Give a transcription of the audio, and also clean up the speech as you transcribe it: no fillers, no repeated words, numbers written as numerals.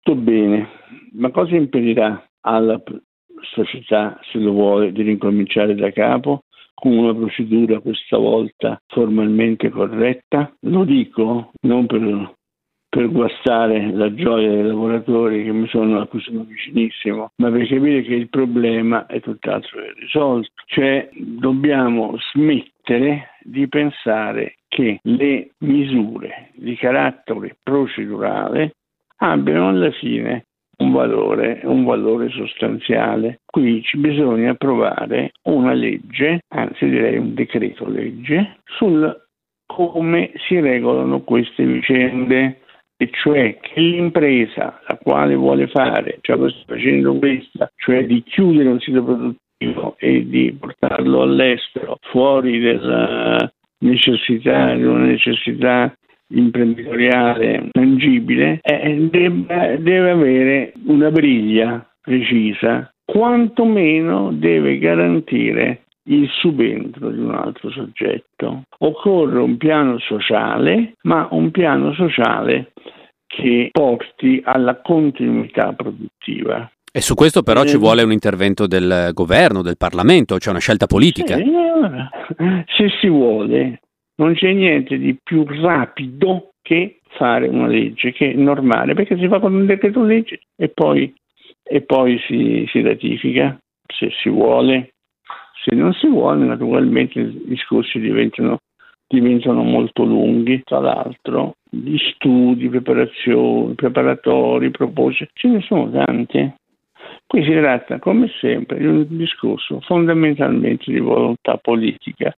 tutto bene, ma cosa impedirà alla società, se lo vuole, di ricominciare da capo con una procedura questa volta formalmente corretta? Lo dico non per guastare la gioia dei lavoratori a cui sono vicinissimo, ma per capire che il problema è tutt'altro che risolto. Cioè, dobbiamo smettere di pensare che le misure di carattere procedurale abbiano alla fine un valore sostanziale. Qui ci bisogna approvare una legge, anzi direi un decreto legge, sul come si regolano queste vicende, e cioè che l'impresa la quale vuole fare, cioè facendo questa, cioè di chiudere un sito produttivo e di portarlo all'estero fuori dalla necessità, di una necessità imprenditoriale tangibile, deve avere una briglia precisa, quantomeno deve garantire il subentro di un altro soggetto. Occorre un piano sociale, ma un piano sociale che porti alla continuità produttiva. E su questo però ci vuole un intervento del governo, del Parlamento, cioè una scelta politica. Sì, se si vuole, non c'è niente di più rapido che fare una legge, che è normale, perché si fa con un decreto legge e poi si ratifica, se si vuole. Se non si vuole, naturalmente i discorsi diventano molto lunghi. Tra l'altro, gli studi, preparatori, proposte, ce ne sono tanti. Qui si tratta, come sempre, di un discorso fondamentalmente di volontà politica.